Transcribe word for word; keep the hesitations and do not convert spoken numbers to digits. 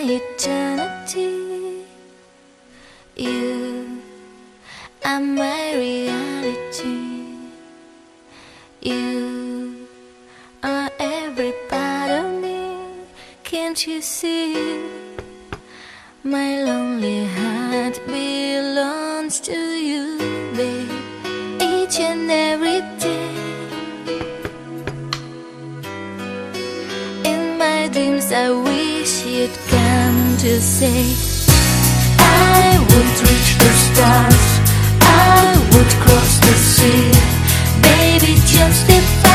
eternity. You are my reality. You are every part of me. Can't you see? My lonely heart belongs to you, babe, each and every day. In my dreams I wish you'd come to say, I would reach the stars, I would cross the sea, baby, just if I